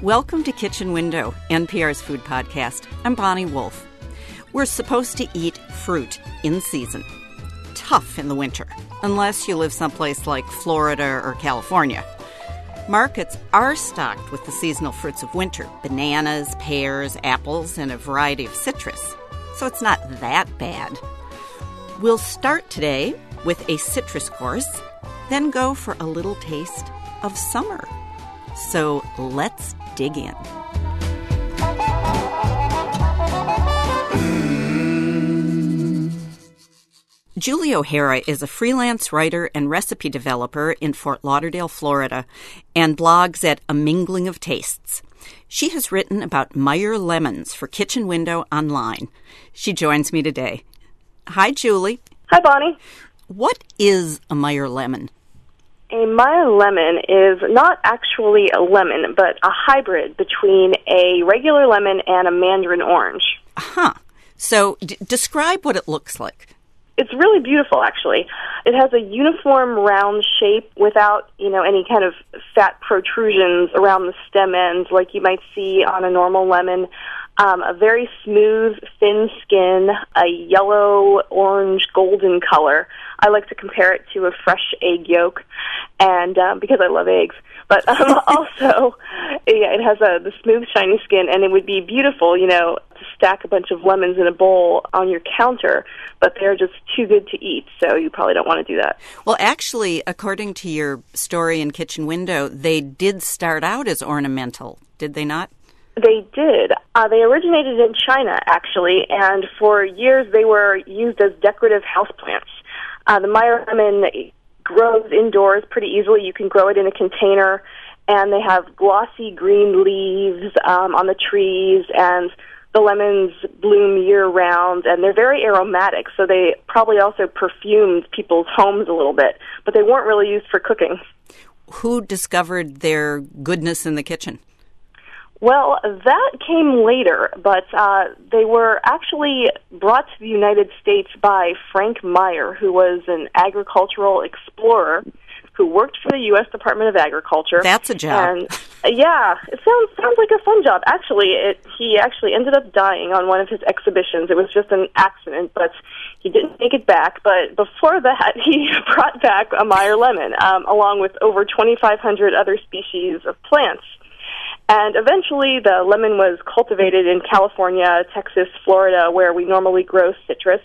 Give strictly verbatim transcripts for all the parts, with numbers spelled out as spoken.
Welcome to Kitchen Window, N P R's food podcast. I'm Bonnie Wolf. We're supposed to eat fruit in season. Tough in the winter, unless you live someplace like Florida or California. Markets are stocked with the seasonal fruits of winter, bananas, pears, apples, and a variety of citrus. So it's not that bad. We'll start today with a citrus course, then go for a little taste of summer. So let's dig in. Julie O'Hara is a freelance writer and recipe developer in Fort Lauderdale, Florida, and blogs at A Mingling of Tastes. She has written about Meyer lemons for Kitchen Window online. She joins me today. Hi, Julie. Hi, Bonnie. What is a Meyer lemon? A Meyer lemon is not actually a lemon, but a hybrid between a regular lemon and a mandarin orange. Huh. So d- describe what it looks like. It's really beautiful, actually. It has a uniform round shape without, you know, any kind of fat protrusions around the stem ends like you might see on a normal lemon. Um, a very smooth, thin skin, a yellow, orange, golden color. I like to compare it to a fresh egg yolk, and um, because I love eggs. But um, also, yeah, it has a the smooth, shiny skin, and it would be beautiful, you know, to stack a bunch of lemons in a bowl on your counter, but they're just too good to eat, so you probably don't want to do that. Well, actually, according to your story in Kitchen Window, they did start out as ornamental, did they not? They did. Uh, they originated in China, actually, and for years they were used as decorative houseplants. Uh, the Meyer lemon grows indoors pretty easily. You can grow it in a container, and they have glossy green leaves um, on the trees, and the lemons bloom year-round, and they're very aromatic, so they probably also perfumed people's homes a little bit, but they weren't really used for cooking. Who discovered their goodness in the kitchen? Well, that came later, but uh, they were actually brought to the United States by Frank Meyer, who was an agricultural explorer who worked for the U S Department of Agriculture. That's a job. And, uh, yeah, it sounds sounds like a fun job. Actually, it, he actually ended up dying on one of his exhibitions. It was just an accident, but he didn't make it back. But before that, he brought back a Meyer lemon, um, along with over twenty-five hundred other species of plants. And eventually the lemon was cultivated in California, Texas, Florida, where we normally grow citrus.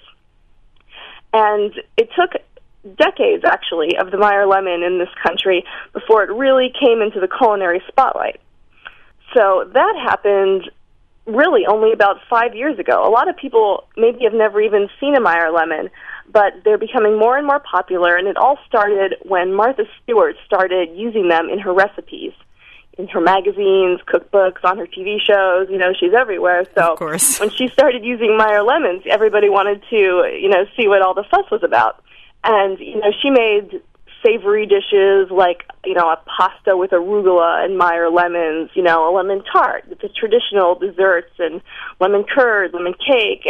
And it took decades, actually, of the Meyer lemon in this country before it really came into the culinary spotlight. So that happened really only about five years ago. A lot of people maybe have never even seen a Meyer lemon, but they're becoming more and more popular, and it all started when Martha Stewart started using them in her recipes. In her magazines, cookbooks, on her T V shows, you know, she's everywhere. So of course. When she started using Meyer lemons, everybody wanted to, you know, see what all the fuss was about. And, you know, she made savory dishes like, you know, a pasta with arugula and Meyer lemons, you know, a lemon tart, the traditional desserts, and lemon curd, lemon cake.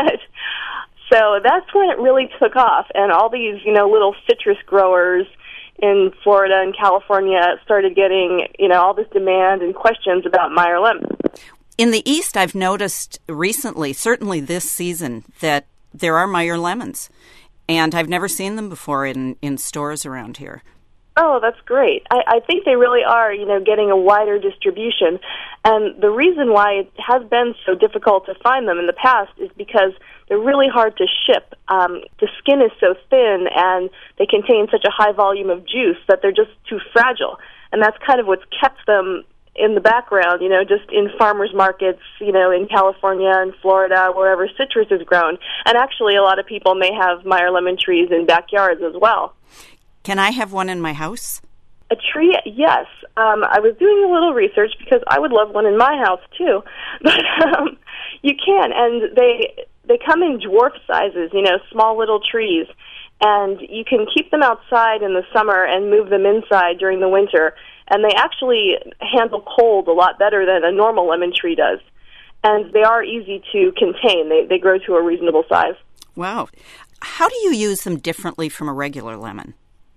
So that's when it really took off. And all these, you know, little citrus growers in Florida and California started getting, you know, all this demand and questions about Meyer lemon. In the East, I've noticed recently, certainly this season, that there are Meyer lemons, and I've never seen them before in, in stores around here. Oh, that's great. I, I think they really are, you know, getting a wider distribution. And the reason why it has been so difficult to find them in the past is because they're really hard to ship. Um, the skin is so thin, and they contain such a high volume of juice that they're just too fragile. And that's kind of what's kept them in the background, you know, just in farmers markets, you know, in California and Florida, wherever citrus is grown. And actually, a lot of people may have Meyer lemon trees in backyards as well. Can I have one in my house? A tree, yes. Um, I was doing a little research because I would love one in my house too. But um, you can, and they they come in dwarf sizes, you know, small little trees. And you can keep them outside in the summer and move them inside during the winter. And they actually handle cold a lot better than a normal lemon tree does. And they are easy to contain. They they grow to a reasonable size. Wow. How do you use them differently from a regular lemon?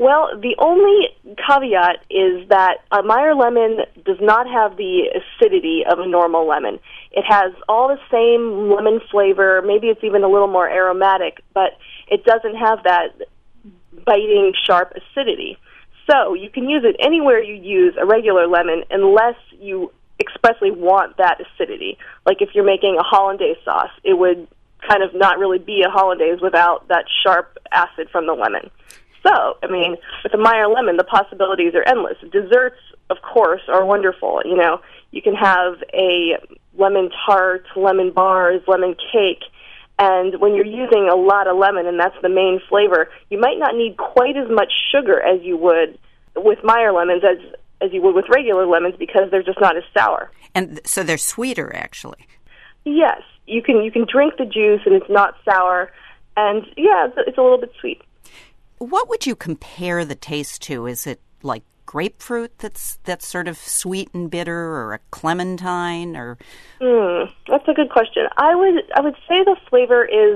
Well, the only caveat is that a Meyer lemon does not have the acidity of a normal lemon. It has all the same lemon flavor. Maybe it's even a little more aromatic, but it doesn't have that biting, sharp acidity. So you can use it anywhere you use a regular lemon unless you expressly want that acidity. Like if you're making a hollandaise sauce, it would kind of not really be a hollandaise without that sharp acid from the lemon. So, I mean, with a Meyer lemon, the possibilities are endless. Desserts, of course, are wonderful. You know, you can have a lemon tart, lemon bars, lemon cake, and when you're using a lot of lemon, and that's the main flavor, you might not need quite as much sugar as you would with Meyer lemons as as you would with regular lemons because they're just not as sour. And so they're sweeter, actually. Yes, you can you can drink the juice, and it's not sour, and yeah, it's, it's a little bit sweet. What would you compare the taste to? Is it like grapefruit that's that's sort of sweet and bitter, or a clementine, or? Mm, that's a good question. I would I would say the flavor is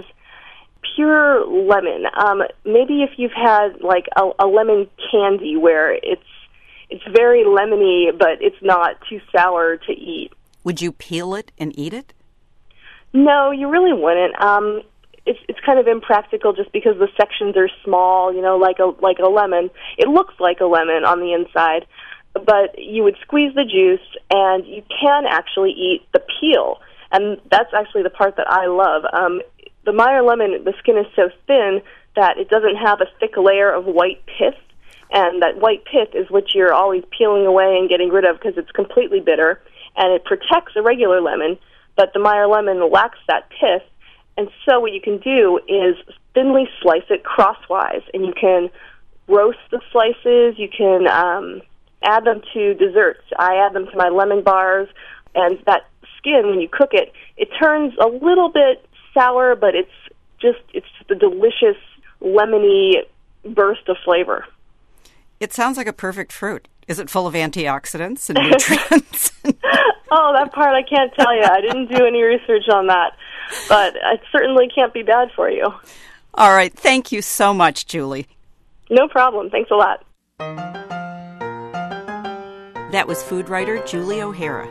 pure lemon. Um, maybe if you've had like a, a lemon candy where it's it's very lemony, but it's not too sour to eat. Would you peel it and eat it? No, you really wouldn't. Um, It's it's kind of impractical just because the sections are small, you know, like a like a lemon. It looks like a lemon on the inside, but you would squeeze the juice, and you can actually eat the peel, and that's actually the part that I love. Um, the Meyer lemon, the skin is so thin that it doesn't have a thick layer of white pith, and that white pith is what you're always peeling away and getting rid of because it's completely bitter, and it protects a regular lemon, but the Meyer lemon lacks that pith. And so what you can do is thinly slice it crosswise, and you can roast the slices. You can um, add them to desserts. I add them to my lemon bars, and that skin, when you cook it, it turns a little bit sour, but it's just it's just a delicious lemony burst of flavor. It sounds like a perfect fruit. Is it full of antioxidants and nutrients? Oh, that part I can't tell you. I didn't do any research on that. But it certainly can't be bad for you. All right. Thank you so much, Julie. No problem. Thanks a lot. That was food writer Julie O'Hara.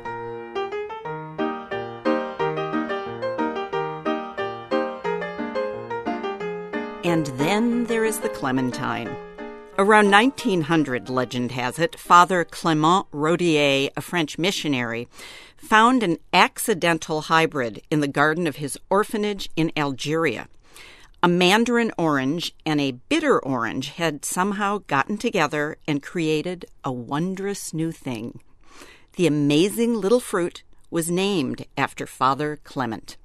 And then there is the clementine. Around nineteen hundred, legend has it, Father Clément Rodier, a French missionary, found an accidental hybrid in the garden of his orphanage in Algeria. A mandarin orange and a bitter orange had somehow gotten together and created a wondrous new thing. The amazing little fruit was named after Father Clement.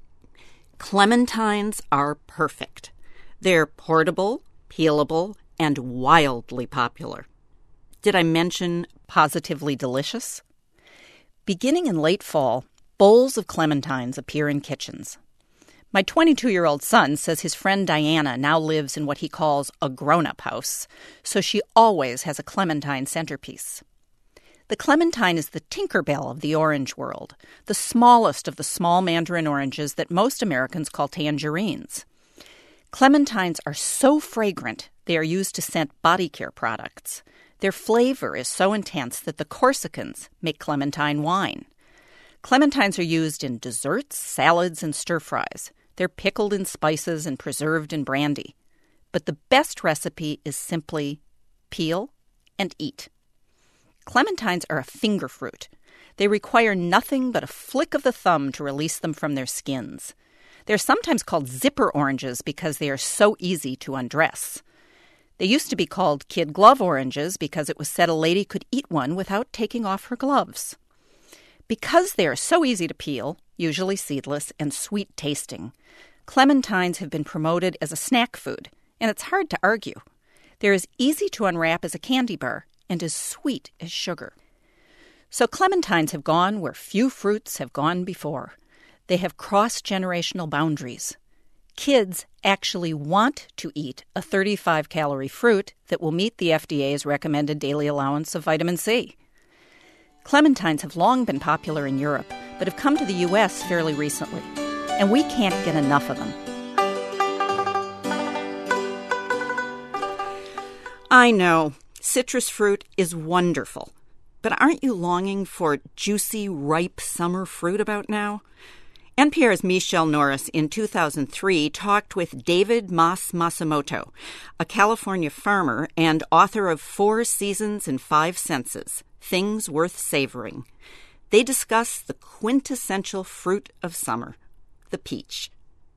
Clementines are perfect. They're portable, peelable, and wildly popular. Did I mention positively delicious? Beginning in late fall, bowls of clementines appear in kitchens. My twenty-two-year-old son says his friend Diana now lives in what he calls a grown-up house, so she always has a clementine centerpiece. The clementine is the Tinkerbell of the orange world, the smallest of the small mandarin oranges that most Americans call tangerines. Clementines are so fragrant they are used to scent body care products. Their flavor is so intense that the Corsicans make clementine wine. Clementines are used in desserts, salads, and stir-fries. They're pickled in spices and preserved in brandy. But the best recipe is simply peel and eat. Clementines are a finger fruit. They require nothing but a flick of the thumb to release them from their skins. They're sometimes called zipper oranges because they are so easy to undress. They used to be called kid glove oranges because it was said a lady could eat one without taking off her gloves. Because they are so easy to peel, usually seedless, and sweet-tasting, clementines have been promoted as a snack food, and it's hard to argue. They're as easy to unwrap as a candy bar and as sweet as sugar. So clementines have gone where few fruits have gone before. They have crossed generational boundaries. Kids actually want to eat a thirty-five calorie fruit that will meet the F D A's recommended daily allowance of vitamin C. Clementines have long been popular in Europe, but have come to the U S fairly recently, and we can't get enough of them. I know. Citrus fruit is wonderful. But aren't you longing for juicy, ripe summer fruit about now? N P R's Michelle Norris in two thousand three talked with David Mas Masamoto, a California farmer and author of Four Seasons and Five Senses, Things Worth Savoring. They discuss the quintessential fruit of summer, the peach.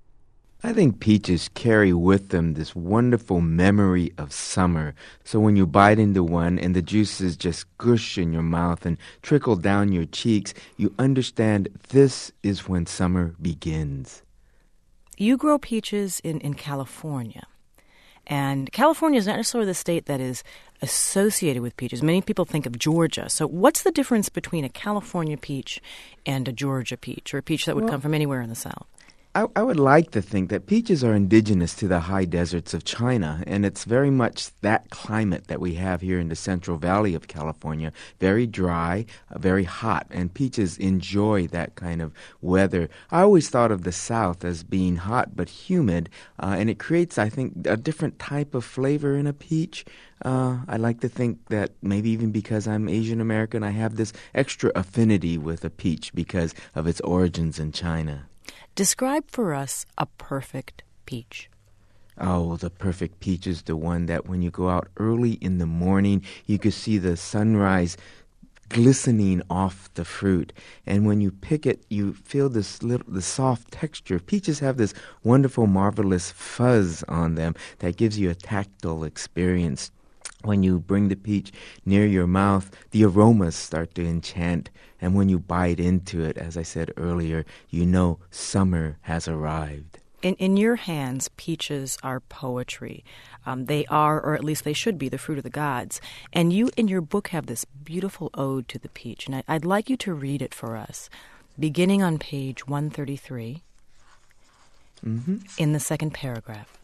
I think peaches carry with them this wonderful memory of summer. So when you bite into one and the juices just gush in your mouth and trickle down your cheeks, you understand this is when summer begins. You grow peaches in, in California. And California is not necessarily the state that is associated with peaches. Many people think of Georgia. So what's the difference between a California peach and a Georgia peach, or a peach that would well, come from anywhere in the South? I, I would like to think that peaches are indigenous to the high deserts of China, and it's very much that climate that we have here in the Central Valley of California, very dry, uh, very hot, and peaches enjoy that kind of weather. I always thought of the South as being hot but humid, uh, and it creates, I think, a different type of flavor in a peach. Uh, I like to think that maybe even because I'm Asian American, I have this extra affinity with a peach because of its origins in China. Describe for us a perfect peach. Oh, the perfect peach is the one that when you go out early in the morning, you can see the sunrise glistening off the fruit. And when you pick it, you feel this little, the soft texture. Peaches have this wonderful, marvelous fuzz on them that gives you a tactile experience. When you bring the peach near your mouth, the aromas start to enchant. And when you bite into it, as I said earlier, you know summer has arrived. In, in your hands, peaches are poetry. Um, they are, or at least they should be, the fruit of the gods. And you, in your book, have this beautiful ode to the peach. And I, I'd like you to read it for us, beginning on page one thirty-three, mm-hmm. in the second paragraph.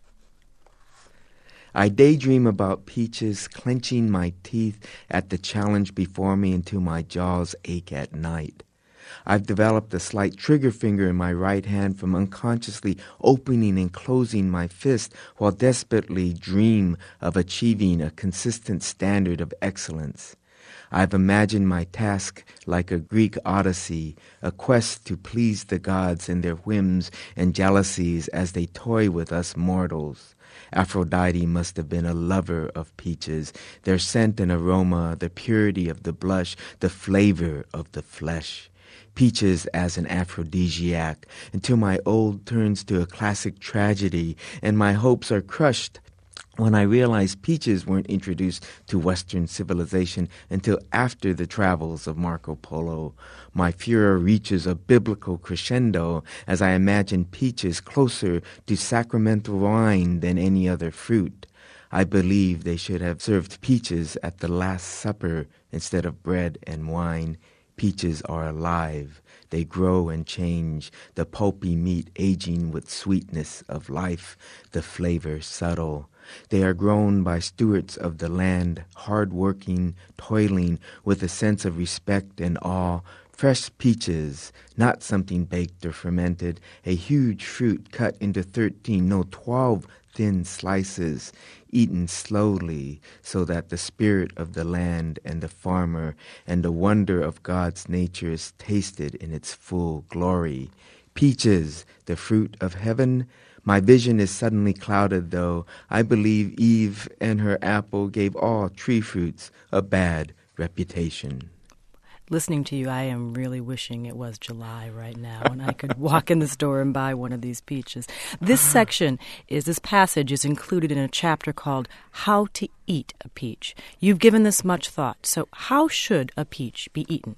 I daydream about peaches, clenching my teeth at the challenge before me until my jaws ache at night. I've developed a slight trigger finger in my right hand from unconsciously opening and closing my fist while desperately dream of achieving a consistent standard of excellence. I've imagined my task like a Greek odyssey, a quest to please the gods and their whims and jealousies as they toy with us mortals. Aphrodite must have been a lover of peaches, their scent and aroma, the purity of the blush, the flavor of the flesh. Peaches as an aphrodisiac, until my ode turns to a classic tragedy and my hopes are crushed when I realized peaches weren't introduced to Western civilization until after the travels of Marco Polo. My furor reaches a biblical crescendo as I imagine peaches closer to sacramental wine than any other fruit. I believe they should have served peaches at the Last Supper instead of bread and wine. Peaches are alive. They grow and change, the pulpy meat aging with sweetness of life, the flavor subtle. They are grown by stewards of the land, hard-working, toiling, with a sense of respect and awe. Fresh peaches, not something baked or fermented, a huge fruit cut into thirteen, no, twelve thin slices, eaten slowly so that the spirit of the land and the farmer and the wonder of God's nature is tasted in its full glory. Peaches, the fruit of heaven. My vision is suddenly clouded, though. I believe Eve and her apple gave all tree fruits a bad reputation. Listening to you, I am really wishing it was July right now and I could walk in the store and buy one of these peaches. This section is, this passage is included in a chapter called How to Eat a Peach. You've given this much thought, so how should a peach be eaten?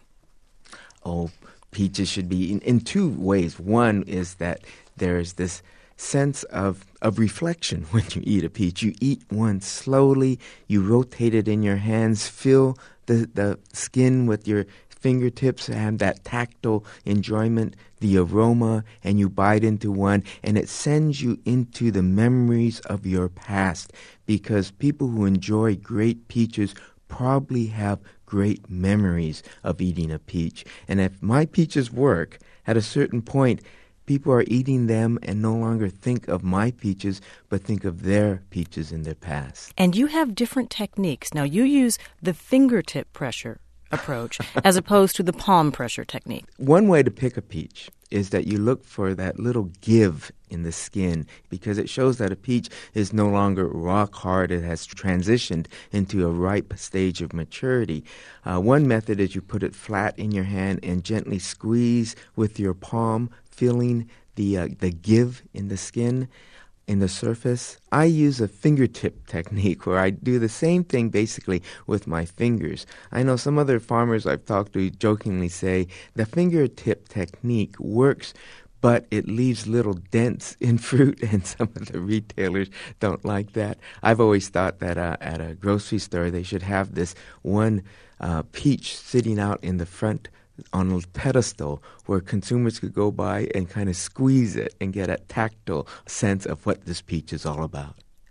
Oh, peaches should be eaten in two ways. One is that there's this sense of, of reflection when you eat a peach. You eat one slowly, you rotate it in your hands, feel the, the skin with your fingertips and that tactile enjoyment, the aroma, and you bite into one, and it sends you into the memories of your past, because people who enjoy great peaches probably have great memories of eating a peach. And if my peaches work, at a certain point, people are eating them and no longer think of my peaches, but think of their peaches in their past. And you have different techniques. Now, you use the fingertip pressure approach as opposed to the palm pressure technique. One way to pick a peach is that you look for that little give in the skin, because it shows that a peach is no longer rock hard. It has transitioned into a ripe stage of maturity. Uh, one method is you put it flat in your hand and gently squeeze with your palm, feeling the uh, the give in the skin, in the surface. I use a fingertip technique where I do the same thing basically with my fingers. I know some other farmers I've talked to jokingly say the fingertip technique works, but it leaves little dents in fruit, and some of the retailers don't like that. I've always thought that uh, at a grocery store they should have this one uh, peach sitting out in the front on a pedestal where consumers could go by and kind of squeeze it and get a tactile sense of what this peach is all about.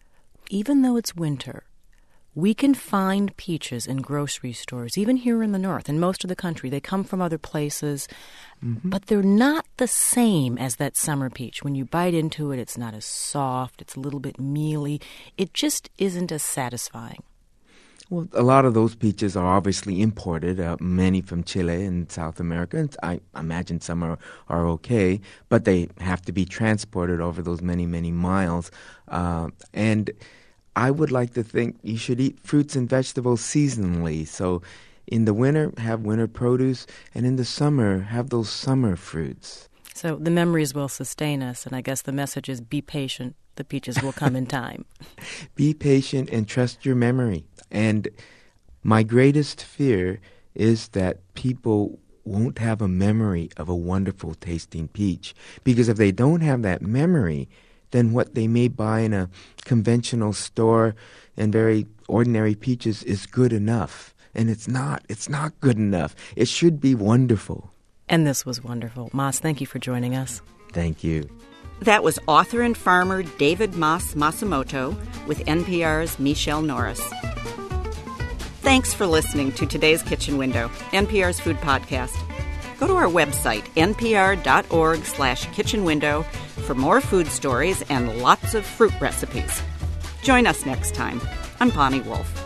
Even though it's winter, we can find peaches in grocery stores, even here in the north, in most of the country. They come from other places, mm-hmm. but they're not the same as that summer peach. When you bite into it, it's not as soft, it's a little bit mealy. It just isn't as satisfying. Well, a lot of those peaches are obviously imported, uh, many from Chile and South America. And I imagine some are, are okay, but they have to be transported over those many, many miles. Uh, and I would like to think you should eat fruits and vegetables seasonally. So in the winter, have winter produce, and in the summer, have those summer fruits. So the memories will sustain us, and I guess the message is be patient. The peaches will come in time. Be patient and trust your memory. And my greatest fear is that people won't have a memory of a wonderful tasting peach. Because if they don't have that memory, then what they may buy in a conventional store and very ordinary peaches is good enough. And it's not. It's not good enough. It should be wonderful. And this was wonderful. Mas, thank you for joining us. Thank you. That was author and farmer David Mas Matsumoto with N P R's Michelle Norris. Thanks for listening to today's Kitchen Window, N P R's food podcast. Go to our website, npr.org slash kitchen window, for more food stories and lots of fruit recipes. Join us next time. I'm Bonnie Wolf.